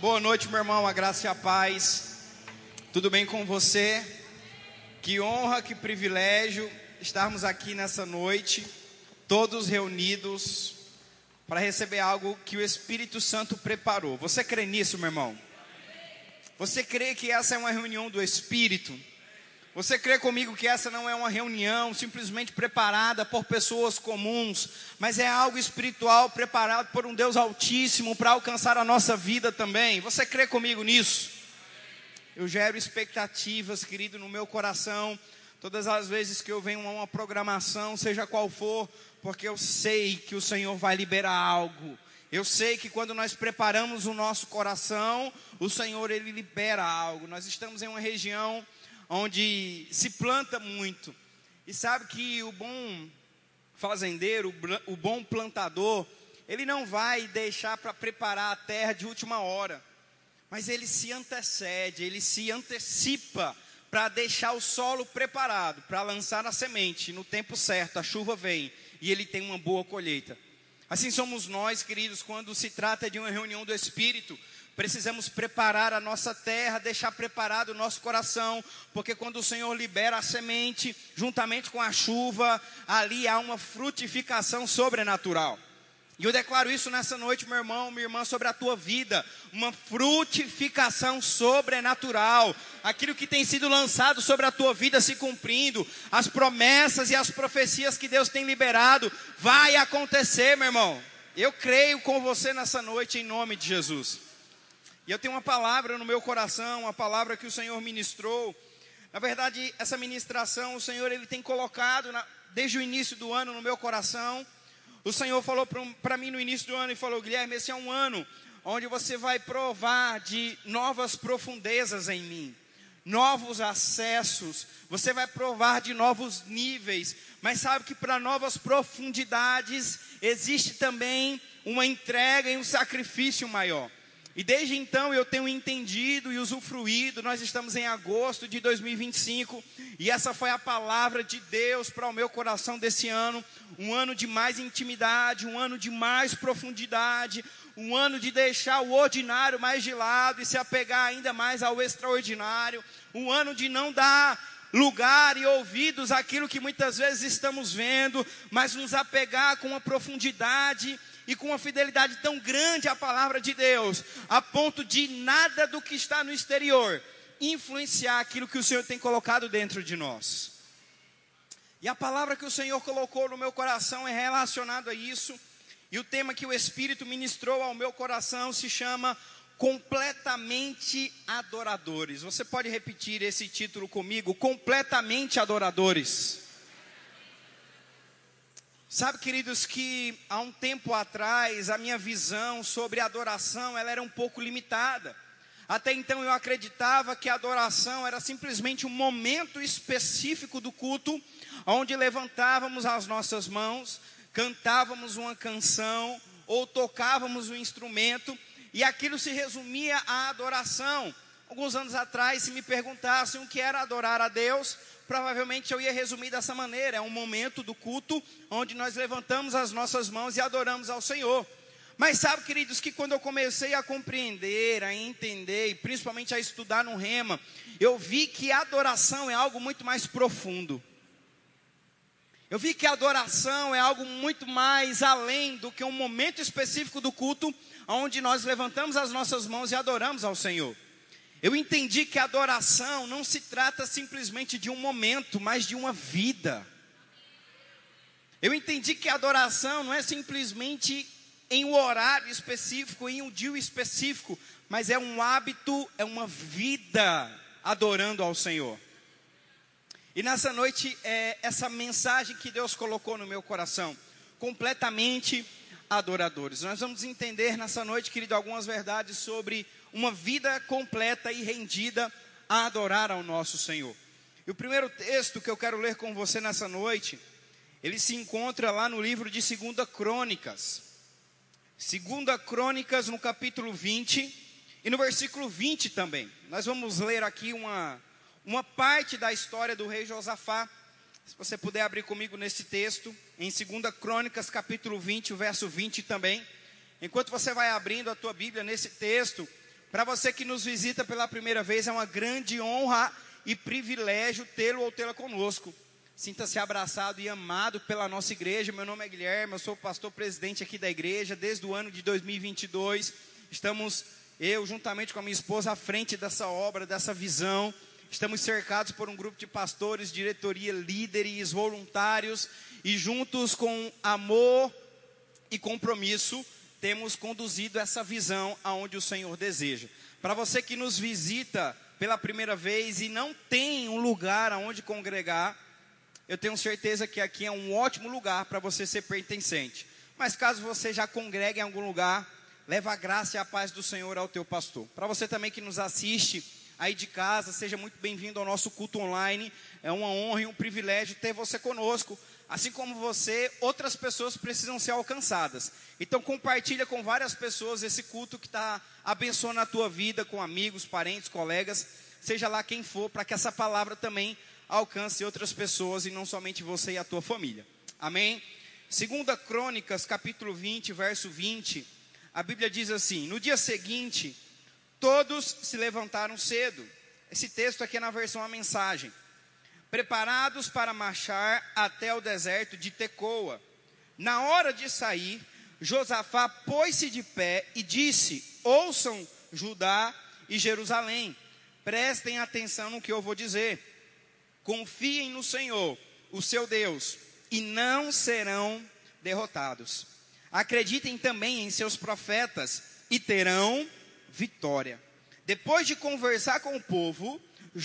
Boa noite, meu irmão, a graça e a paz. Tudo bem com você? Que honra, que privilégio estarmos aqui nessa noite, todos reunidos, para receber algo que o Espírito Santo preparou. Você crê nisso, meu irmão? Você crê que essa é uma reunião do Espírito? Você crê comigo que essa não é uma reunião simplesmente preparada por pessoas comuns, mas é algo espiritual preparado por um Deus Altíssimo para alcançar a nossa vida também? Você crê comigo nisso? Eu gero expectativas, querido, no meu coração, todas as vezes que eu venho a uma programação, seja qual for, porque eu sei que o Senhor vai liberar algo. Eu sei que quando nós preparamos o nosso coração, o Senhor, Ele libera algo. Nós estamos em uma região onde se planta muito, e sabe que o bom fazendeiro, o bom plantador, ele não vai deixar para preparar a terra de última hora, mas ele se antecede, ele se antecipa para deixar o solo preparado, para lançar a semente, no tempo certo, a chuva vem, e ele tem uma boa colheita. Assim somos nós, queridos, quando se trata de uma reunião do Espírito. Precisamos preparar a nossa terra, deixar preparado o nosso coração, porque quando o Senhor libera a semente, juntamente com a chuva, ali há uma frutificação sobrenatural. E eu declaro isso nessa noite, meu irmão, minha irmã, sobre a tua vida, uma frutificação sobrenatural. Aquilo que tem sido lançado sobre a tua vida se cumprindo, as promessas e as profecias que Deus tem liberado, vai acontecer, meu irmão. Eu creio com você nessa noite, em nome de Jesus. E eu tenho uma palavra no meu coração, uma palavra que o Senhor ministrou. Na verdade, essa ministração, o Senhor, Ele tem colocado desde o início do ano no meu coração. O Senhor falou para mim no início do ano e falou: Guilherme, esse é um ano onde você vai provar de novas profundezas em mim, novos acessos, você vai provar de novos níveis, mas sabe que para novas profundidades existe também uma entrega e um sacrifício maior. E desde então eu tenho entendido e usufruído. Nós estamos em agosto de 2025 e essa foi a palavra de Deus para o meu coração desse ano. Um ano de mais intimidade, um ano de mais profundidade, um ano de deixar o ordinário mais de lado e se apegar ainda mais ao extraordinário. Um ano de não dar lugar e ouvidos àquilo que muitas vezes estamos vendo, mas nos apegar com uma profundidade e com uma fidelidade tão grande à palavra de Deus, a ponto de nada do que está no exterior influenciar aquilo que o Senhor tem colocado dentro de nós. E a palavra que o Senhor colocou no meu coração é relacionado a isso, e o tema que o Espírito ministrou ao meu coração se chama Completamente Adoradores. Você pode repetir esse título comigo? Completamente Adoradores. Sabe, queridos, que há um tempo atrás a minha visão sobre adoração ela era um pouco limitada. Até então eu acreditava que a adoração era simplesmente um momento específico do culto, onde levantávamos as nossas mãos, cantávamos uma canção ou tocávamos um instrumento, e aquilo se resumia à adoração. Alguns anos atrás, se me perguntassem o que era adorar a Deus, provavelmente eu ia resumir dessa maneira: é um momento do culto onde nós levantamos as nossas mãos e adoramos ao Senhor. Mas sabe, queridos, que quando eu comecei a compreender, a entender e principalmente a estudar no Rema, eu vi que a adoração é algo muito mais profundo. Eu vi que a adoração é algo muito mais além do que um momento específico do culto onde nós levantamos as nossas mãos e adoramos ao Senhor. Eu entendi que a adoração não se trata simplesmente de um momento, mas de uma vida. Eu entendi que a adoração não é simplesmente em um horário específico, em um dia específico, mas é um hábito, é uma vida adorando ao Senhor. E nessa noite, essa mensagem que Deus colocou no meu coração: completamente adoradores. Nós vamos entender nessa noite, querido, algumas verdades sobre uma vida completa e rendida a adorar ao nosso Senhor. E o primeiro texto que eu quero ler com você nessa noite, ele se encontra lá no livro de 2 Crônicas. 2 Crônicas, no capítulo 20 e no versículo 20 também. Nós vamos ler aqui uma parte da história do rei Josafá. Se você puder abrir comigo nesse texto, em 2 Crônicas, capítulo 20, o verso 20 também. Enquanto você vai abrindo a tua Bíblia nesse texto, Para você que nos visita pela primeira vez, é uma grande honra e privilégio tê-lo ou tê-la conosco. Sinta-se abraçado e amado pela nossa igreja. Meu nome é Guilherme, eu sou o pastor presidente aqui da igreja. Desde o ano de 2022, estamos, eu juntamente com a minha esposa, à frente dessa obra, dessa visão. Estamos cercados por um grupo de pastores, diretoria, líderes, voluntários. E juntos com amor e compromisso, temos conduzido essa visão aonde o Senhor deseja. Para você que nos visita pela primeira vez e não tem um lugar aonde congregar, eu tenho certeza que aqui é um ótimo lugar para você ser pertencente. Mas caso você já congregue em algum lugar, leva a graça e a paz do Senhor ao teu pastor. Para você também que nos assiste aí de casa, seja muito bem-vindo ao nosso culto online. É uma honra e um privilégio ter você conosco. Assim como você, outras pessoas precisam ser alcançadas. Então compartilha com várias pessoas esse culto que está abençoando a tua vida, com amigos, parentes, colegas, seja lá quem for, para que essa palavra também alcance outras pessoas e não somente você e a tua família. Amém? 2 Crônicas, capítulo 20, verso 20, a Bíblia diz assim: no dia seguinte, todos se levantaram cedo. Esse texto aqui é na versão A Mensagem. Preparados para marchar até o deserto de Tecoa. Na hora de sair, Josafá pôs-se de pé e disse: ouçam Judá e Jerusalém, prestem atenção no que eu vou dizer. Confiem no Senhor, o seu Deus, e não serão derrotados. Acreditem também em seus profetas e terão vitória. Depois de conversar com o povo,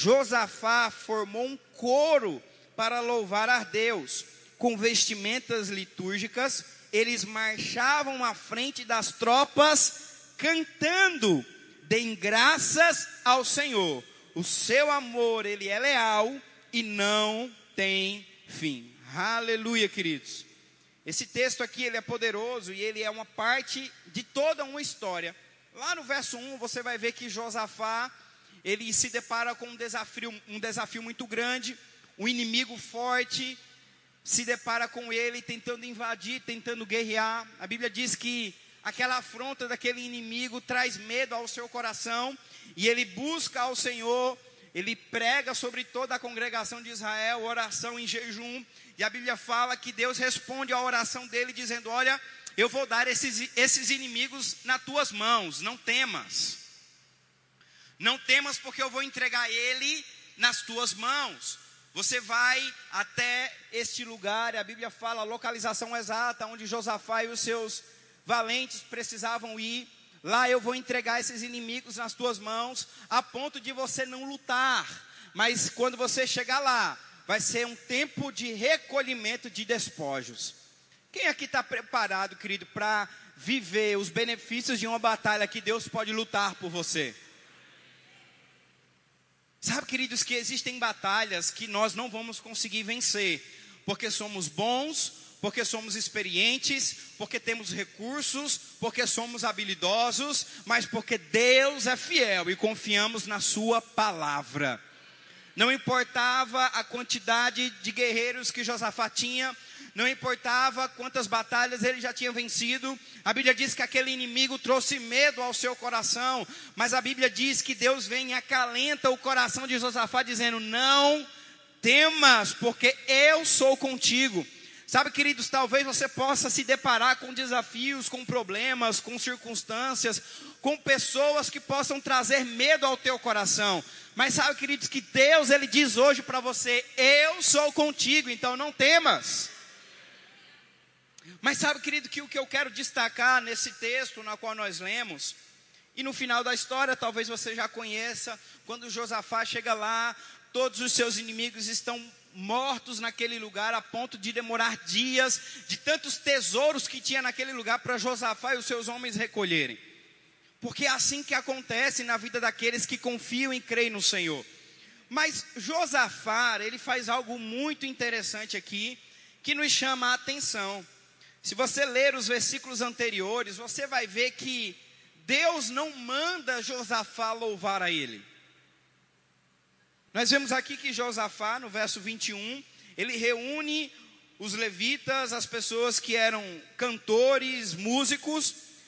Josafá formou um coro para louvar a Deus. Com vestimentas litúrgicas, eles marchavam à frente das tropas, cantando: deem graças ao Senhor. O seu amor, ele é leal e não tem fim. Aleluia, queridos. Esse texto aqui, ele é poderoso e ele é uma parte de toda uma história. Lá no verso 1, você vai ver que Josafá, ele se depara com um desafio muito grande. Um inimigo forte se depara com ele, tentando invadir, tentando guerrear. A Bíblia diz que aquela afronta daquele inimigo traz medo ao seu coração, e ele busca ao Senhor. Ele prega sobre toda a congregação de Israel, oração em jejum, e a Bíblia fala que Deus responde à oração dele dizendo: olha, eu vou dar esses inimigos nas tuas mãos, não temas. Não temas, porque eu vou entregar ele nas tuas mãos. Você vai até este lugar, a Bíblia fala a localização exata onde Josafá e os seus valentes precisavam ir. Lá eu vou entregar esses inimigos nas tuas mãos, a ponto de você não lutar. Mas quando você chegar lá, vai ser um tempo de recolhimento de despojos. Quem aqui está preparado, querido, para viver os benefícios de uma batalha que Deus pode lutar por você? Sabe, queridos, que existem batalhas que nós não vamos conseguir vencer, porque somos bons, porque somos experientes, porque temos recursos, porque somos habilidosos, mas porque Deus é fiel e confiamos na sua palavra. Não importava a quantidade de guerreiros que Josafá tinha, não importava quantas batalhas ele já tinha vencido. A Bíblia diz que aquele inimigo trouxe medo ao seu coração, mas a Bíblia diz que Deus vem e acalenta o coração de Josafá, dizendo: não temas, porque eu sou contigo. Sabe, queridos, talvez você possa se deparar com desafios, com problemas, com circunstâncias, com pessoas que possam trazer medo ao teu coração. Mas sabe, queridos, que Deus, ele diz hoje para você: eu sou contigo, então não temas. Mas sabe, querido, que o que eu quero destacar nesse texto na qual nós lemos, e no final da história, talvez você já conheça, quando Josafá chega lá, todos os seus inimigos estão mortos naquele lugar, a ponto de demorar dias, de tantos tesouros que tinha naquele lugar para Josafá e os seus homens recolherem. Porque é assim que acontece na vida daqueles que confiam e creem no Senhor. Mas Josafá, ele faz algo muito interessante aqui, que nos chama a atenção. Se você ler os versículos anteriores, você vai ver que Deus não manda Josafá louvar a ele. Nós vemos aqui que Josafá, no verso 21, ele reúne os levitas, as pessoas que eram cantores, músicos,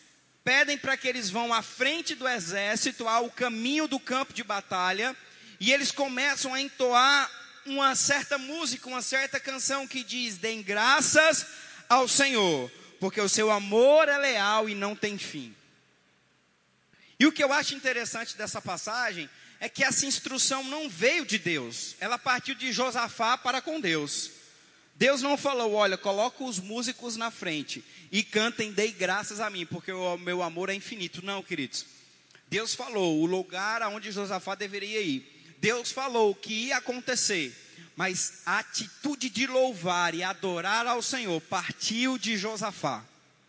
pedem para que eles vão à frente do exército, ao caminho do campo de batalha, e eles começam a entoar uma certa música, uma certa canção que diz: deem graças ao Senhor, porque o seu amor é leal e não tem fim. E o que eu acho interessante dessa passagem é que essa instrução não veio de Deus, ela partiu de Josafá para com Deus. Deus não falou: olha, coloca os músicos na frente e cantem, dei graças a mim, porque o meu amor é infinito. Não, queridos. Deus falou o lugar aonde Josafá deveria ir. Deus falou o que ia acontecer, mas a atitude de louvar e adorar ao Senhor partiu de Josafá.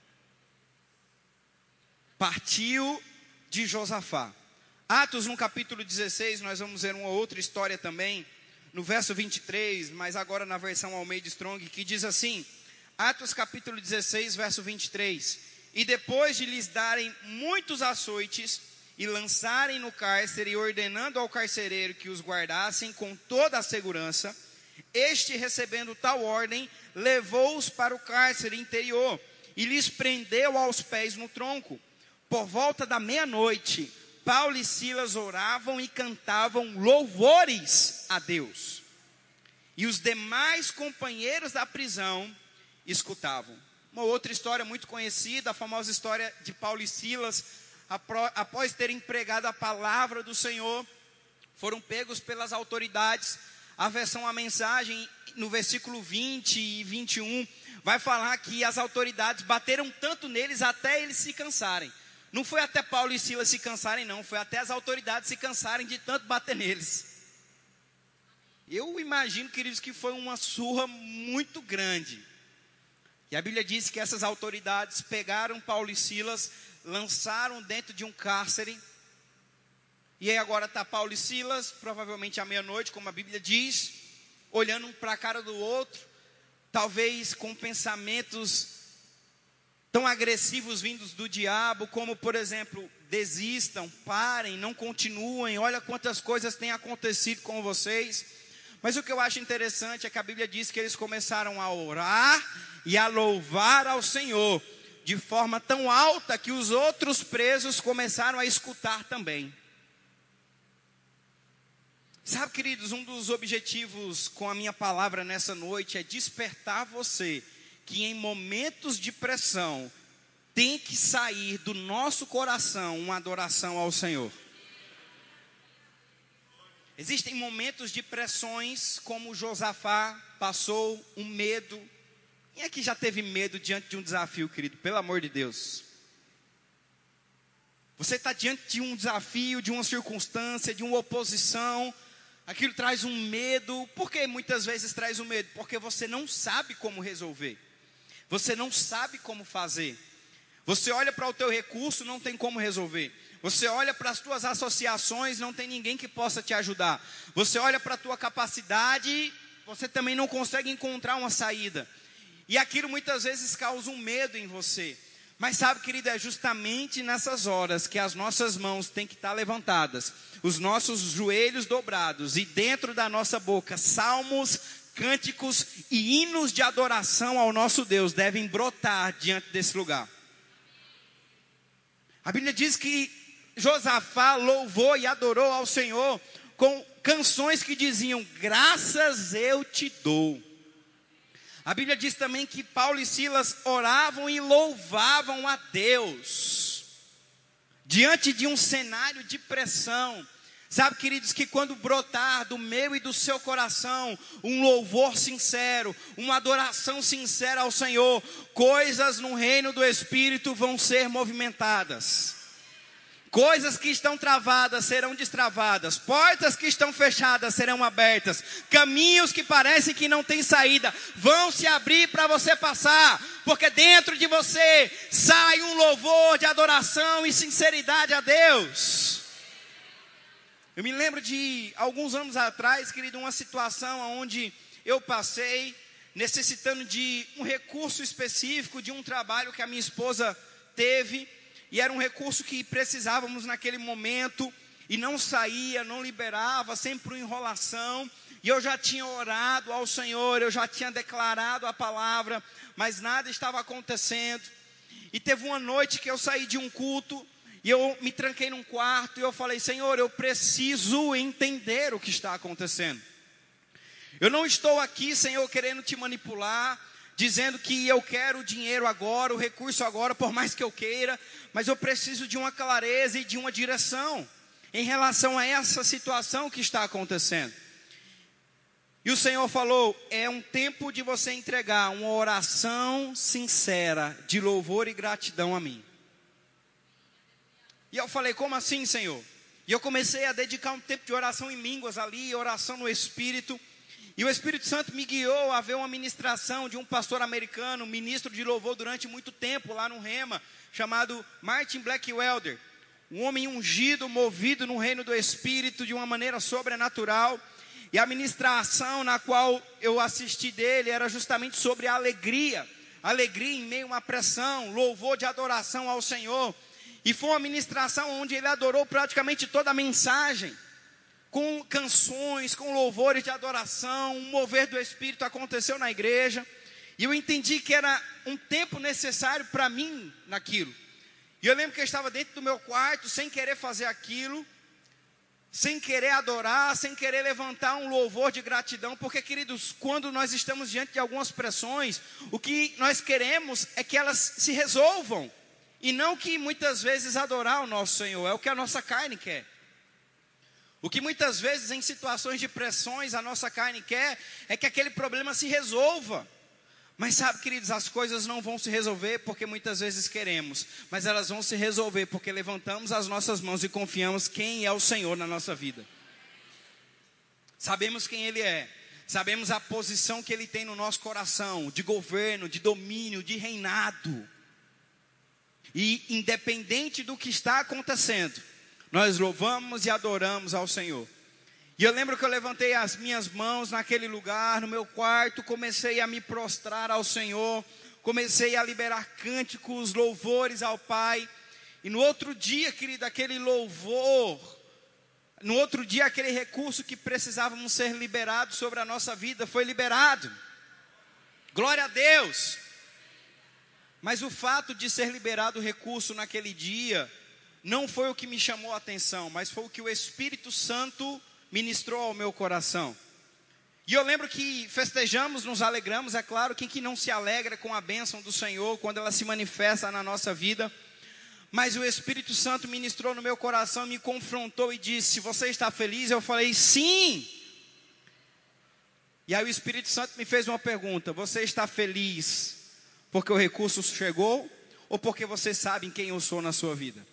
Partiu de Josafá. Atos, no capítulo 16, nós vamos ver uma outra história também, no verso 23, mas agora na versão Almeida Strong, que diz assim, Atos capítulo 16, verso 23, e depois de lhes darem muitos açoites, e lançarem no cárcere, e ordenando ao carcereiro que os guardassem com toda a segurança, este, recebendo tal ordem, levou-os para o cárcere interior, e lhes prendeu aos pés no tronco. Por volta da meia-noite, Paulo e Silas oravam e cantavam louvores a Deus. E os demais companheiros da prisão escutavam. Uma outra história muito conhecida, a famosa história de Paulo e Silas, após terem pregado a palavra do Senhor, foram pegos pelas autoridades. A versão A Mensagem, no versículo 20 e 21, vai falar que as autoridades bateram tanto neles até eles se cansarem. Não foi até Paulo e Silas se cansarem, não. Foi até as autoridades se cansarem de tanto bater neles. Eu imagino, queridos, que foi uma surra muito grande. E a Bíblia diz que essas autoridades pegaram Paulo e Silas, lançaram dentro de um cárcere. E aí agora está Paulo e Silas, provavelmente à meia-noite, como a Bíblia diz, olhando um para a cara do outro, talvez com pensamentos tão agressivos vindos do diabo, como por exemplo, desistam, parem, não continuem, olha quantas coisas têm acontecido com vocês. Mas o que eu acho interessante é que a Bíblia diz que eles começaram a orar e a louvar ao Senhor, de forma tão alta que os outros presos começaram a escutar também. Sabe, queridos, um dos objetivos com a minha palavra nessa noite é despertar você, que em momentos de pressão, tem que sair do nosso coração uma adoração ao Senhor. Existem momentos de pressões, como Josafá passou um medo. Quem aqui já teve medo diante de um desafio, querido? Pelo amor de Deus. Você está diante de um desafio, de uma circunstância, de uma oposição. Aquilo traz um medo. Por que muitas vezes traz um medo? Porque você não sabe como resolver. Você não sabe como fazer. Você olha para o teu recurso, não tem como resolver. Você olha para as tuas associações, não tem ninguém que possa te ajudar. Você olha para a tua capacidade, você também não consegue encontrar uma saída. E aquilo muitas vezes causa um medo em você. Mas sabe, querido, é justamente nessas horas que as nossas mãos têm que estar levantadas, os nossos joelhos dobrados e dentro da nossa boca, salmos, cânticos e hinos de adoração ao nosso Deus devem brotar diante desse lugar. A Bíblia diz que Josafá louvou e adorou ao Senhor com canções que diziam: graças eu te dou. A Bíblia diz também que Paulo e Silas oravam e louvavam a Deus diante de um cenário de pressão. Sabe, queridos, que quando brotar do meu e do seu coração um louvor sincero, uma adoração sincera ao Senhor, coisas no reino do Espírito vão ser movimentadas. Coisas que estão travadas serão destravadas, portas que estão fechadas serão abertas, caminhos que parecem que não têm saída vão se abrir para você passar, porque dentro de você sai um louvor de adoração e sinceridade a Deus. Eu me lembro de alguns anos atrás, querido, uma situação onde eu passei necessitando de um recurso específico, de um trabalho que a minha esposa teve, e era um recurso que precisávamos naquele momento, e não saía, não liberava, sempre uma enrolação, e eu já tinha orado ao Senhor, eu já tinha declarado a palavra, mas nada estava acontecendo. E teve uma noite que eu saí de um culto e eu me tranquei num quarto e eu falei: Senhor, eu preciso entender o que está acontecendo. Eu não estou aqui, Senhor, querendo te manipular, dizendo que eu quero o dinheiro agora, o recurso agora, por mais que eu queira, mas eu preciso de uma clareza e de uma direção em relação a essa situação que está acontecendo. E o Senhor falou: é um tempo de você entregar uma oração sincera de louvor e gratidão a mim. E eu falei: como assim, Senhor? E eu comecei a dedicar um tempo de oração em línguas ali, oração no Espírito. E o Espírito Santo me guiou a ver uma ministração de um pastor americano, ministro de louvor durante muito tempo lá no Rema, chamado Martin Blackwelder. Um homem ungido, movido no reino do Espírito de uma maneira sobrenatural. E a ministração na qual eu assisti dele era justamente sobre a alegria. Alegria em meio a uma pressão, louvor de adoração ao Senhor. E foi uma ministração onde ele adorou praticamente toda a mensagem, com canções, com louvores de adoração. Um mover do Espírito aconteceu na igreja. E eu entendi que era um tempo necessário para mim naquilo. E eu lembro que eu estava dentro do meu quarto, sem querer fazer aquilo, sem querer adorar, sem querer levantar um louvor de gratidão. Porque, queridos, quando nós estamos diante de algumas pressões, o que nós queremos é que elas se resolvam. E não que muitas vezes adorar o nosso Senhor, é o que a nossa carne quer. O que muitas vezes em situações de pressões a nossa carne quer é que aquele problema se resolva. Mas sabe, queridos, as coisas não vão se resolver porque muitas vezes queremos, mas elas vão se resolver porque levantamos as nossas mãos e confiamos quem é o Senhor na nossa vida. Sabemos quem Ele é, sabemos a posição que Ele tem no nosso coração, de governo, de domínio, de reinado. E independente do que está acontecendo, nós louvamos e adoramos ao Senhor. E eu lembro que eu levantei as minhas mãos naquele lugar, no meu quarto, comecei a me prostrar ao Senhor, comecei a liberar cânticos, louvores ao Pai. E no outro dia, querido, aquele louvor, no outro dia aquele recurso que precisávamos ser liberados sobre a nossa vida, foi liberado. Glória a Deus! Mas o fato de ser liberado o recurso naquele dia, não foi o que me chamou a atenção, mas foi o que o Espírito Santo ministrou ao meu coração. E eu lembro que festejamos, nos alegramos, é claro, quem que não se alegra com a bênção do Senhor, quando ela se manifesta na nossa vida. Mas o Espírito Santo ministrou no meu coração, me confrontou e disse: você está feliz? Eu falei: sim. E aí o Espírito Santo me fez uma pergunta: você está feliz porque o recurso chegou, ou porque você sabe quem eu sou na sua vida?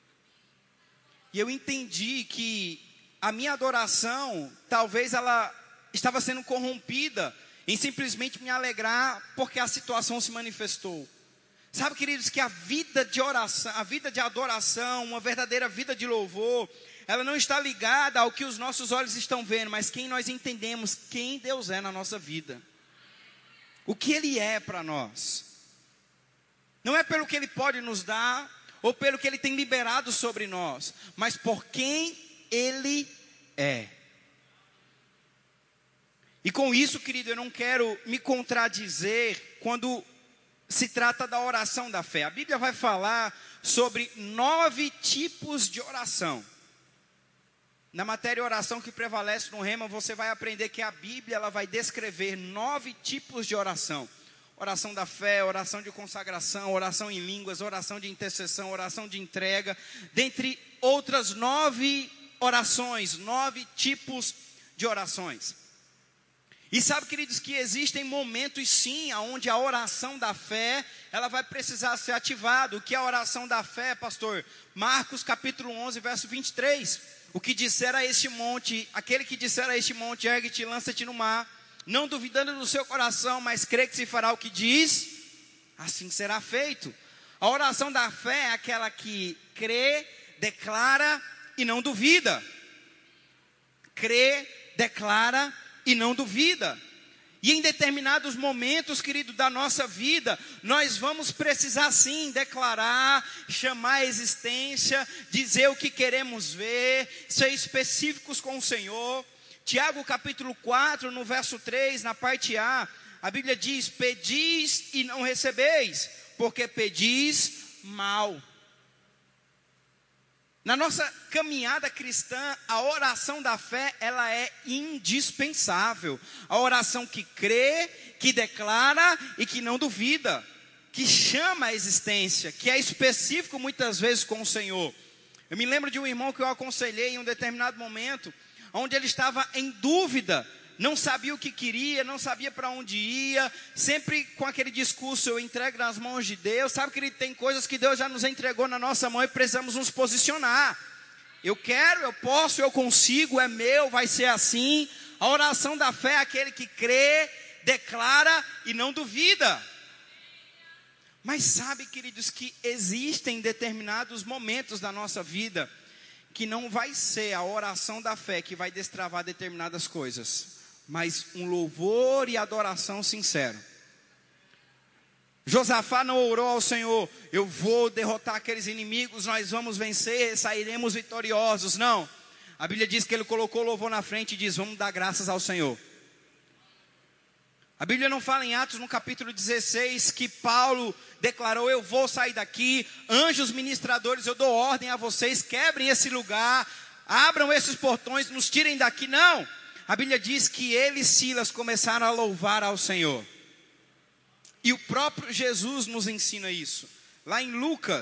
E eu entendi que a minha adoração, talvez ela estava sendo corrompida em simplesmente me alegrar porque a situação se manifestou. Sabe, queridos, que a vida de oração, a vida de adoração, uma verdadeira vida de louvor, ela não está ligada ao que os nossos olhos estão vendo, mas quem nós entendemos, quem Deus é na nossa vida. O que Ele é para nós. Não é pelo que Ele pode nos dar, ou pelo que Ele tem liberado sobre nós, mas por quem Ele é. E com isso, querido, eu não quero me contradizer quando se trata da oração da fé. A Bíblia vai falar sobre 9 tipos de oração. Na matéria oração que prevalece no Rema, você vai aprender que a Bíblia ela vai descrever 9 tipos de oração. Oração da fé, oração de consagração, oração em línguas, oração de intercessão, oração de entrega, dentre outras 9 orações, 9 tipos de orações. E sabe, queridos, que existem momentos sim, onde a oração da fé, ela vai precisar ser ativada. O que é a oração da fé, pastor? Marcos capítulo 11, verso 23. O que disser a este monte, aquele que disser a este monte, ergue-te e lança-te no mar, não duvidando do seu coração, mas crê que se fará o que diz, assim será feito. A oração da fé é aquela que crê, declara e não duvida. Crê, declara e não duvida. E em determinados momentos, querido, da nossa vida, nós vamos precisar sim declarar, chamar a existência, dizer o que queremos ver, ser específicos com o Senhor. Tiago capítulo 4, no verso 3, na parte A, a Bíblia diz: pedis e não recebeis, porque pedis mal. Na nossa caminhada cristã, a oração da fé, ela é indispensável. A oração que crê, que declara e que não duvida, que chama a existência, que é específico muitas vezes com o Senhor. Eu me lembro de um irmão que eu aconselhei em um determinado momento, onde ele estava em dúvida, não sabia o que queria, não sabia para onde ia, sempre com aquele discurso, eu entrego nas mãos de Deus. Sabe que tem coisas que Deus já nos entregou na nossa mão e precisamos nos posicionar. Eu quero, eu posso, eu consigo, é meu, vai ser assim. A oração da fé é aquele que crê, declara e não duvida. Mas sabe, queridos, que existem determinados momentos da nossa vida que não vai ser a oração da fé que vai destravar determinadas coisas, mas um louvor e adoração sincero. Josafá não orou ao Senhor: eu vou derrotar aqueles inimigos, nós vamos vencer, sairemos vitoriosos. Não, a Bíblia diz que ele colocou o louvor na frente e diz: vamos dar graças ao Senhor. A Bíblia não fala em Atos, no capítulo 16, que Paulo declarou: eu vou sair daqui, anjos ministradores, eu dou ordem a vocês, quebrem esse lugar, abram esses portões, nos tirem daqui. Não, a Bíblia diz que ele e Silas começaram a louvar ao Senhor. E o próprio Jesus nos ensina isso. Lá em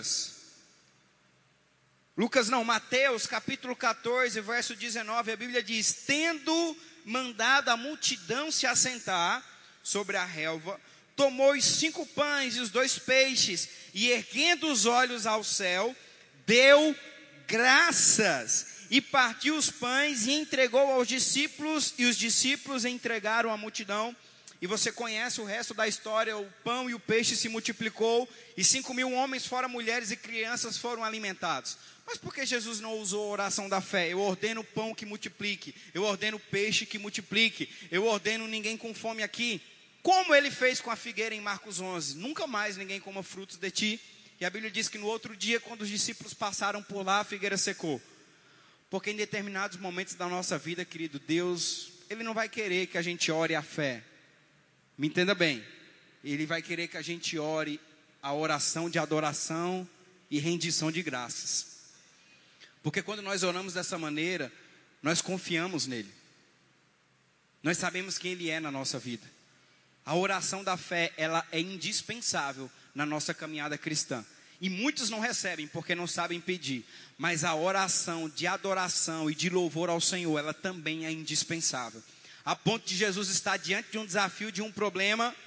Mateus capítulo 14, verso 19, a Bíblia diz: tendo mandado a multidão se assentar sobre a relva, tomou os 5 pães e os 2 peixes, e erguendo os olhos ao céu, deu graças, e partiu os pães e entregou aos discípulos, e os discípulos entregaram à multidão. E você conhece o resto da história: o pão e o peixe se multiplicou, e 5.000 homens, fora mulheres e crianças, foram alimentados. Mas por que Jesus não usou a oração da fé? Eu ordeno o pão que multiplique, eu ordeno o peixe que multiplique, eu ordeno ninguém com fome aqui. Como ele fez com a figueira em Marcos 11: nunca mais ninguém coma frutos de ti. E a Bíblia diz que no outro dia, quando os discípulos passaram por lá, a figueira secou. Porque em determinados momentos da nossa vida, querido, Deus, Ele não vai querer que a gente ore a fé. Me entenda bem. Ele vai querer que a gente ore a oração de adoração e rendição de graças. Porque quando nós oramos dessa maneira, nós confiamos nele. Nós sabemos quem Ele é na nossa vida. A oração da fé, ela é indispensável na nossa caminhada cristã. E muitos não recebem porque não sabem pedir. Mas a oração de adoração e de louvor ao Senhor, ela também é indispensável. A ponto de Jesus estar diante de um desafio, de um problema,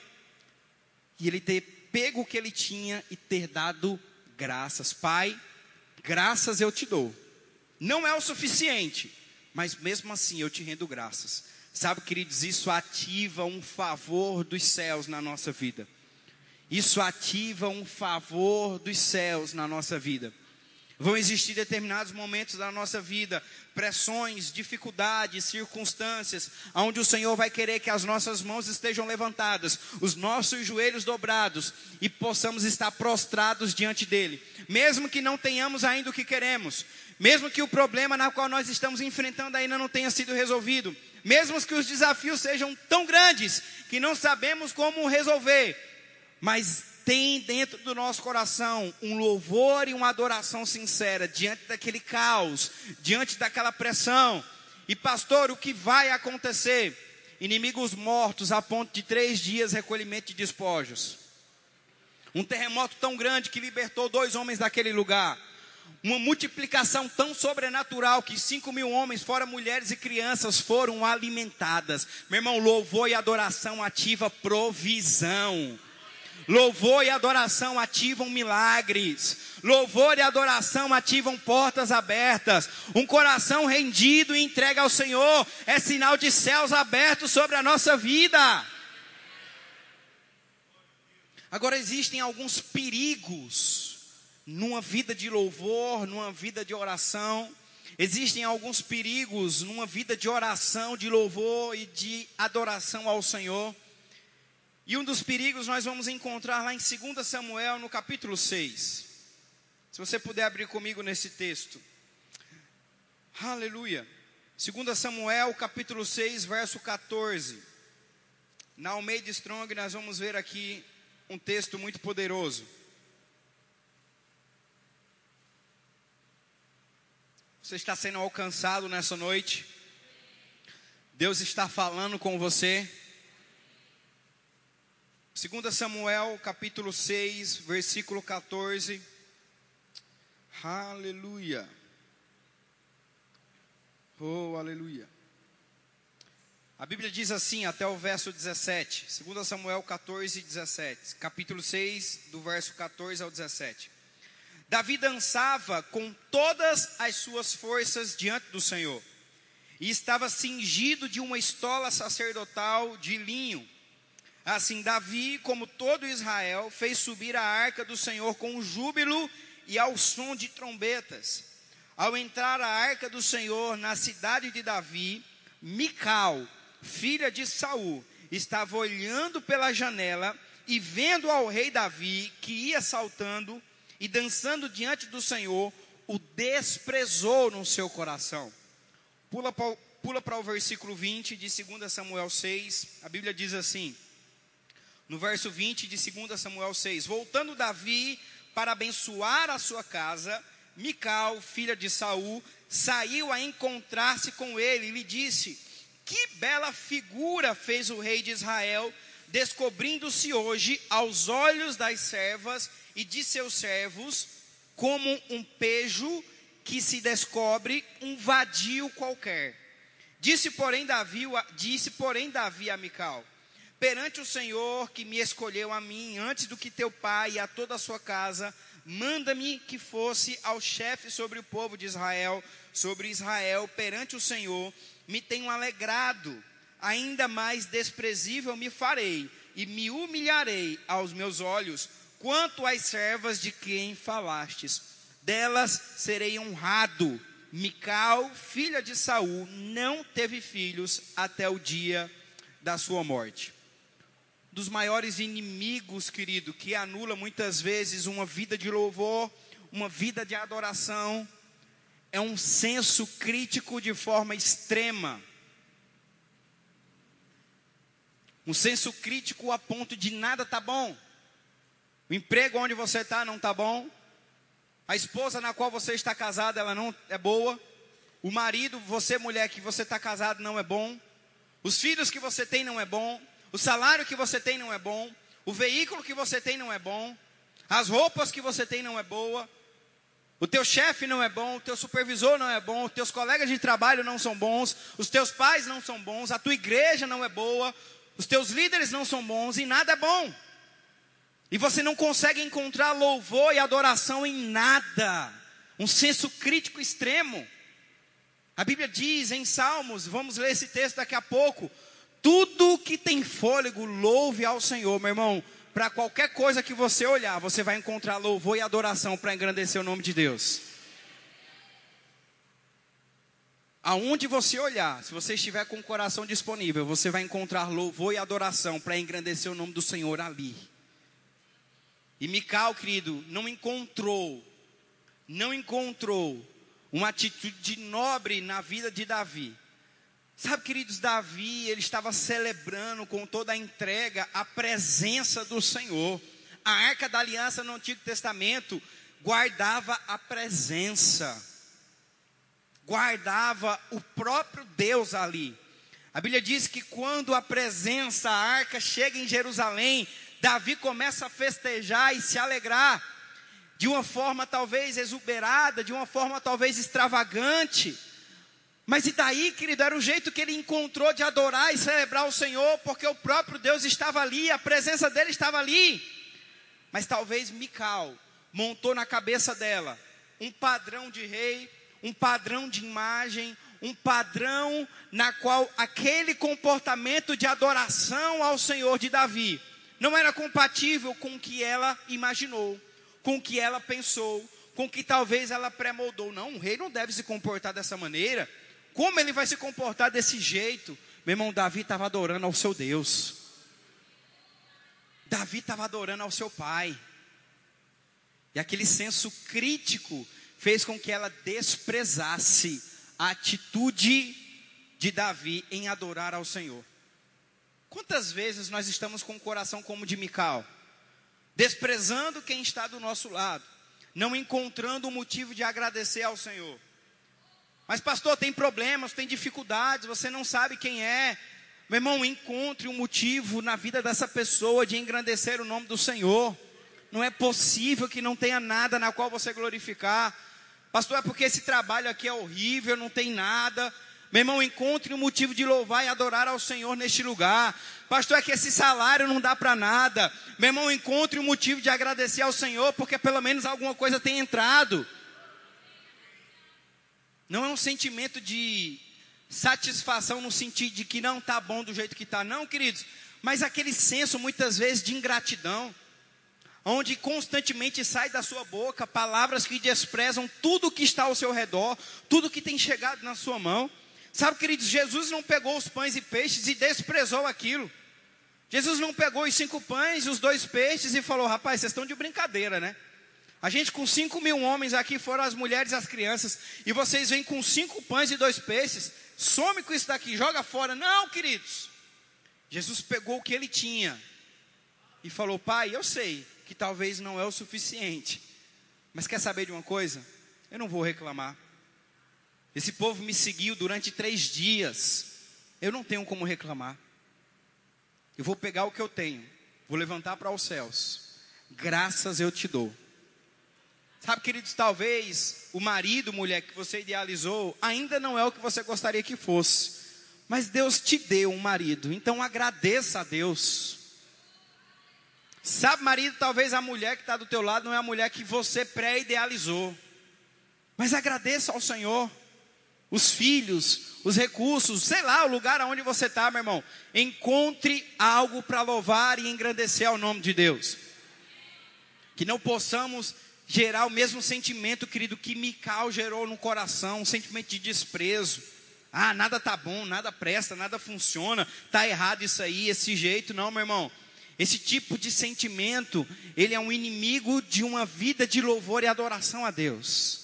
e ele ter pego o que ele tinha e ter dado graças. Pai, graças eu te dou. Não é o suficiente, mas mesmo assim eu te rendo graças. Sabe, queridos, isso ativa um favor dos céus na nossa vida. Isso ativa um favor dos céus na nossa vida. Vão existir determinados momentos da nossa vida, pressões, dificuldades, circunstâncias, onde o Senhor vai querer que as nossas mãos estejam levantadas, os nossos joelhos dobrados, e possamos estar prostrados diante dEle. Mesmo que não tenhamos ainda o que queremos, mesmo que o problema na qual nós estamos enfrentando ainda não tenha sido resolvido, mesmo que os desafios sejam tão grandes que não sabemos como resolver, mas tem dentro do nosso coração um louvor e uma adoração sincera diante daquele caos, diante daquela pressão. E pastor, o que vai acontecer? Inimigos mortos a ponto de 3 dias recolhimento de despojos. Um terremoto tão grande que libertou 2 homens daquele lugar. Uma multiplicação tão sobrenatural que 5.000 homens, fora mulheres e crianças, foram alimentadas. Meu irmão, louvor e adoração ativa provisão. Louvor e adoração ativam milagres. Louvor e adoração ativam portas abertas. Um coração rendido e entregue ao Senhor é sinal de céus abertos sobre a nossa vida. Agora, existem alguns perigos numa vida de louvor, numa vida de oração. Existem alguns perigos numa vida de oração, de louvor e de adoração ao Senhor. E um dos perigos nós vamos encontrar lá em 2 Samuel, no capítulo 6. Se você puder abrir comigo nesse texto. Aleluia. 2 Samuel, capítulo 6, verso 14. Na Almeida Strong nós vamos ver aqui um texto muito poderoso. Você está sendo alcançado nessa noite? Deus está falando com você? 2 Samuel, capítulo 6, versículo 14. Aleluia. Oh, aleluia. A Bíblia diz assim, até o verso 17. 2 Samuel 14, 17. Capítulo 6, do verso 14 ao 17. Davi dançava com todas as suas forças diante do Senhor, e estava cingido de uma estola sacerdotal de linho. Assim Davi, como todo Israel, fez subir a arca do Senhor com júbilo e ao som de trombetas. Ao entrar a arca do Senhor na cidade de Davi, Mical, filha de Saul, estava olhando pela janela e vendo ao rei Davi, que ia saltando e dançando diante do Senhor, o desprezou no seu coração. Pula para o versículo 20 de 2 Samuel 6, a Bíblia diz assim, no verso 20 de 2 Samuel 6, voltando Davi para abençoar a sua casa, Mical, filha de Saul, saiu a encontrar-se com ele e lhe disse: que bela figura fez o rei de Israel, descobrindo-se hoje aos olhos das servas e de seus servos, como um pejo que se descobre um vadio qualquer. Disse porém Davi a Mical: perante o Senhor que me escolheu a mim, antes do que teu pai e a toda a sua casa, manda-me que fosse ao chefe sobre o povo de Israel, sobre Israel, perante o Senhor, me tenho alegrado, ainda mais desprezível me farei, e me humilharei aos meus olhos, quanto às servas de quem falastes, delas serei honrado. Mical, filha de Saul, não teve filhos até o dia da sua morte. Dos maiores inimigos, querido, que anula muitas vezes uma vida de louvor, uma vida de adoração, é um senso crítico de forma extrema. Um senso crítico a ponto de nada tá bom. O emprego onde você está não está bom. A esposa na qual você está casado, ela não é boa. O marido, você mulher que você está casado, não é bom. Os filhos que você tem não é bom. O salário que você tem não é bom. O veículo que você tem não é bom. As roupas que você tem não é boa. O teu chefe não é bom. O teu supervisor não é bom. Os teus colegas de trabalho não são bons. Os teus pais não são bons. A tua igreja não é boa. Os teus líderes não são bons. E nada é bom. E você não consegue encontrar louvor e adoração em nada. Um senso crítico extremo. A Bíblia diz em Salmos, vamos ler esse texto daqui a pouco: tudo que tem fôlego, louve ao Senhor. Meu irmão, para qualquer coisa que você olhar, você vai encontrar louvor e adoração para engrandecer o nome de Deus. Aonde você olhar, se você estiver com o coração disponível, você vai encontrar louvor e adoração para engrandecer o nome do Senhor ali. E Mical, querido, não encontrou uma atitude nobre na vida de Davi. Sabe, queridos, Davi, ele estava celebrando com toda a entrega a presença do Senhor. A Arca da Aliança no Antigo Testamento guardava a presença, guardava o próprio Deus ali. A Bíblia diz que quando a presença, a arca chega em Jerusalém, Davi começa a festejar e se alegrar, de uma forma talvez exuberada, de uma forma talvez extravagante. Mas e daí, querido, era o jeito que ele encontrou de adorar e celebrar o Senhor, porque o próprio Deus estava ali, a presença dele estava ali. Mas talvez Mical montou na cabeça dela um padrão de rei, um padrão de imagem, um padrão na qual aquele comportamento de adoração ao Senhor de Davi não era compatível com o que ela imaginou, com o que ela pensou, com o que talvez ela pré-moldou. Não, um rei não deve se comportar dessa maneira. Como ele vai se comportar desse jeito? Meu irmão, Davi estava adorando ao seu Deus. Davi estava adorando ao seu pai. E aquele senso crítico fez com que ela desprezasse a atitude de Davi em adorar ao Senhor. Quantas vezes nós estamos com o coração como de Mical, desprezando quem está do nosso lado, não encontrando um motivo de agradecer ao Senhor? Mas pastor, tem problemas, tem dificuldades, você não sabe quem é. Meu irmão, encontre um motivo na vida dessa pessoa de engrandecer o nome do Senhor. Não é possível que não tenha nada na qual você glorificar. Pastor, é porque esse trabalho aqui é horrível, não tem nada. Meu irmão, encontre um motivo de louvar e adorar ao Senhor neste lugar. Pastor, é que esse salário não dá para nada. Meu irmão, encontre um motivo de agradecer ao Senhor, porque pelo menos alguma coisa tem entrado. Não é um sentimento de satisfação no sentido de que não está bom do jeito que está, não, queridos. Mas aquele senso muitas vezes de ingratidão, onde constantemente sai da sua boca palavras que desprezam tudo que está ao seu redor, tudo que tem chegado na sua mão. Sabe, queridos, Jesus não pegou os pães e peixes e desprezou aquilo. Jesus não pegou os 5 pães e os 2 peixes e falou: rapaz, vocês estão de brincadeira, né? A gente com 5.000 homens aqui, foram as mulheres e as crianças, e vocês vêm com 5 pães e 2 peixes, some com isso daqui, joga fora. Não, queridos. Jesus pegou o que ele tinha e falou: pai, eu sei que talvez não é o suficiente, mas quer saber de uma coisa? Eu não vou reclamar. Esse povo me seguiu durante 3 dias, eu não tenho como reclamar. Eu vou pegar o que eu tenho, vou levantar para os céus, graças eu te dou. Sabe, queridos, talvez o marido, mulher, que você idealizou, ainda não é o que você gostaria que fosse, mas Deus te deu um marido, então agradeça a Deus. Sabe, marido, talvez a mulher que está do teu lado não é a mulher que você pré-idealizou, mas agradeça ao Senhor. Os filhos, os recursos, sei lá, o lugar aonde você está, meu irmão. Encontre algo para louvar e engrandecer ao nome de Deus. Que não possamos gerar o mesmo sentimento, querido, que Mical gerou no coração, um sentimento de desprezo. Ah, nada está bom, nada presta, nada funciona, está errado isso aí, esse jeito. Não, meu irmão. Esse tipo de sentimento, ele é um inimigo de uma vida de louvor e adoração a Deus.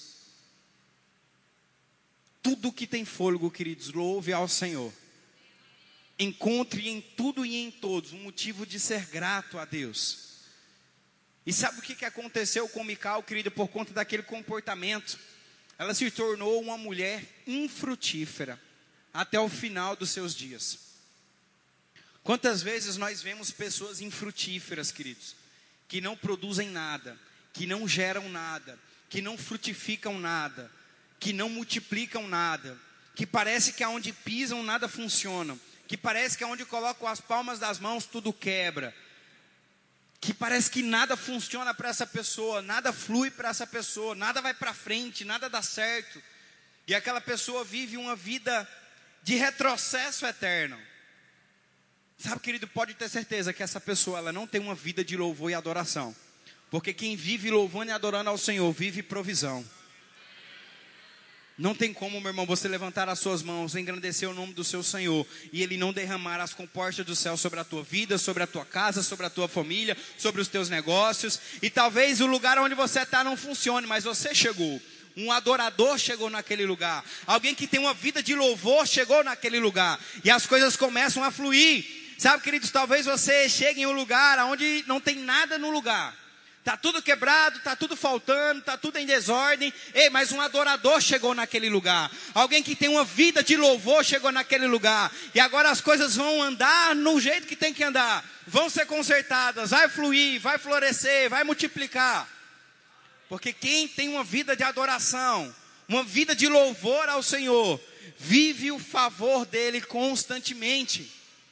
Tudo que tem fôlego, queridos, louve ao Senhor. Encontre em tudo e em todos um motivo de ser grato a Deus. E sabe o que aconteceu com Mical, querida, por conta daquele comportamento? Ela se tornou uma mulher infrutífera até o final dos seus dias. Quantas vezes nós vemos pessoas infrutíferas, queridos, que não produzem nada, que não geram nada, que não frutificam nada, que não multiplicam nada, que parece que aonde pisam nada funciona, que parece que aonde colocam as palmas das mãos tudo quebra, que parece que nada funciona para essa pessoa, nada flui para essa pessoa, nada vai para frente, nada dá certo, e aquela pessoa vive uma vida de retrocesso eterno. Sabe, querido, pode ter certeza que essa pessoa, ela não tem uma vida de louvor e adoração, porque quem vive louvando e adorando ao Senhor, vive provisão. Não tem como, meu irmão, você levantar as suas mãos, engrandecer o nome do seu Senhor, e Ele não derramar as comportas do céu sobre a tua vida, sobre a tua casa, sobre a tua família, sobre os teus negócios. E talvez o lugar onde você está não funcione, mas você chegou. Um adorador chegou naquele lugar. Alguém que tem uma vida de louvor chegou naquele lugar. E as coisas começam a fluir. Sabe, queridos, talvez você chegue em um lugar onde não tem nada no lugar. Está tudo quebrado, está tudo faltando, está tudo em desordem. Ei, mas um adorador chegou naquele lugar. Alguém que tem uma vida de louvor chegou naquele lugar. E agora as coisas vão andar no jeito que tem que andar. Vão ser consertadas, vai fluir, vai florescer, vai multiplicar. Porque quem tem uma vida de adoração, uma vida de louvor ao Senhor, vive o favor dele constantemente.